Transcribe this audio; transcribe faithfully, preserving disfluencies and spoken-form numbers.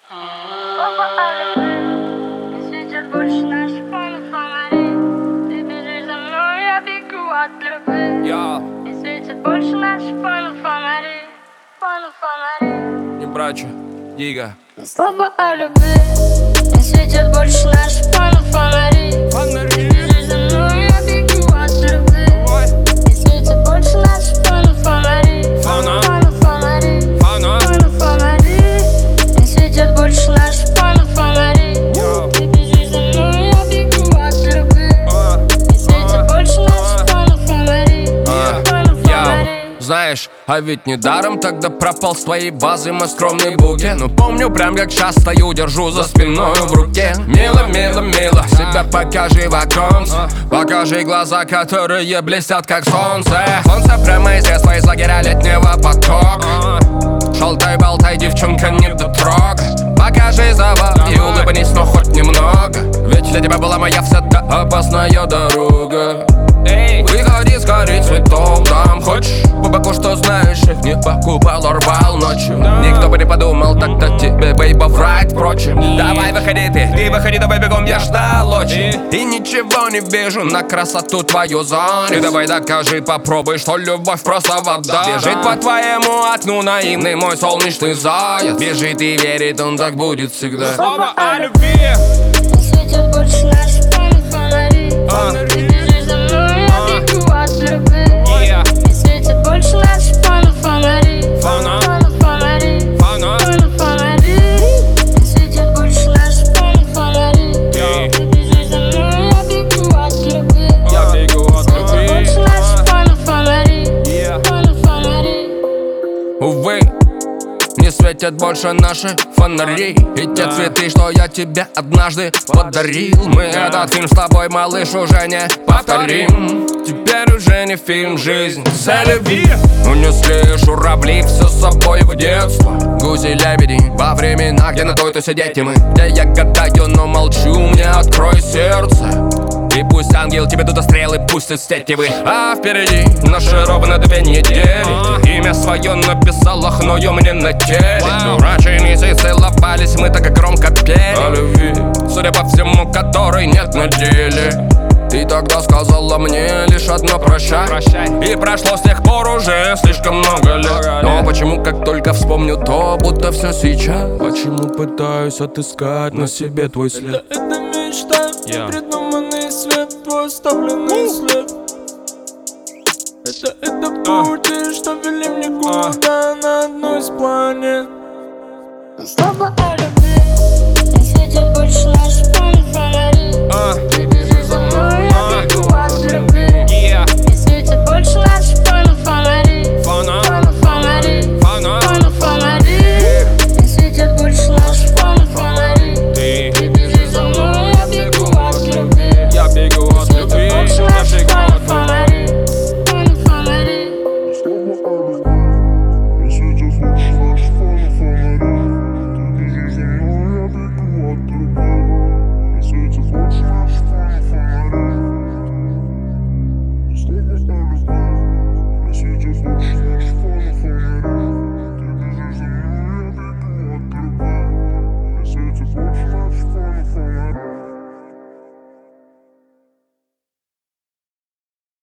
Слова о любви не светят больше наших фонов фонарей. Ты бежишь за мной, я бегу от любви. Yo. Не светят больше наших фонов фонарей. Фонов фонарей. Не брачу, Дига. Слова о любви не светят больше наших фонов фонарей. Ты бежишь за мной, я бегу от любви. Не светят больше наших фонов фонарей. Фона. Фонов фонарей. Фона. Фонов фонарей. Не светят больше наших фонов фонарей. Yo. Ты бежишь за мной, я бегу от любви. Не светят больше наших фонов фонарей. Фонов фонарей. Знаешь, а ведь недаром тогда пропал с твоей базы мой скромный букет. Но помню прям как сейчас стою, держу за спиной в руке. Мило, мило, мило, себя покажи в оконце. Покажи глаза, которые блестят как солнце. Солнце прямо из детства, из лагеря летнего потока. Шалтай-болтай, девчонка, не дотрогай. Покажи завод и улыбнись, но хоть немного. Ведь для тебя была моя вся та опасная дорога. Выходи скорей цветов, там хочешь по боку, что знаешь, их не покупал, а рвал ночью. Никто бы не подумал тогда тебе, бейба, врать, впрочем. Давай выходи ты, ты выходи, давай бегом, я ждал очень. И ничего не вижу на красоту твою зону. Ты давай докажи, попробуй, что любовь просто вода. Бежит по твоему окну наивный мой солнечный заяц. Бежит и верит, он так будет всегда. Слова о любви не светят больше наших фонов фонарей. Ты бежишь за мной, я бегу от любви. Не светят больше наших фонов фонарей. Фона. Фонов фонарей. Фона. Фонов фонарей. Не светят больше наших фонов фонарей. Ты бежишь за мной, я бегу от любви. Я бегу от Не светят любви. больше наших фонов фонарей. Фонов фонарей. Увы, не светят больше наши фонари. И те цветы, что я тебе однажды подарил. Мы этот фильм с тобой, малыш, уже не повторим. Теперь уже не фильм, жизнь за любви. Унесли журавли все с собой в детство. Гуси-лебеди во времена, где на той-то сидеть и мы. Где я гадаю, но молчу, мне открой сердце. И пусть ангел тебе туда стрелы пустит стетевы. А впереди наши ровно две недели. Имя свое написала хною мне на теле. Раньше месяцы целовались, мы так громко пели о любви, судя по всему, которой нет на деле. Ты тогда сказала мне лишь одно прощай, прощай. И прошло с тех пор уже слишком много лет. Но почему, как только вспомню то, будто все сейчас. Почему пытаюсь отыскать на себе твой след? Это мечта, Yeah. придуманный свет, твой оставленный след. Это, это пути, что вели мне куда на одну из планет. Слова о любви не светят больше наших фонов фонарей.